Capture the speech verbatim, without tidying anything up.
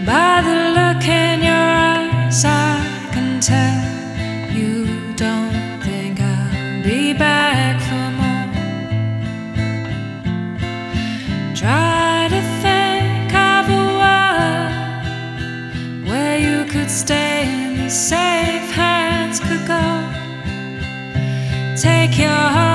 By the look in your eyes, I can tell you don't think I'll be back for more. Try to think of a world where you could stay and safe hands could go. Take your heart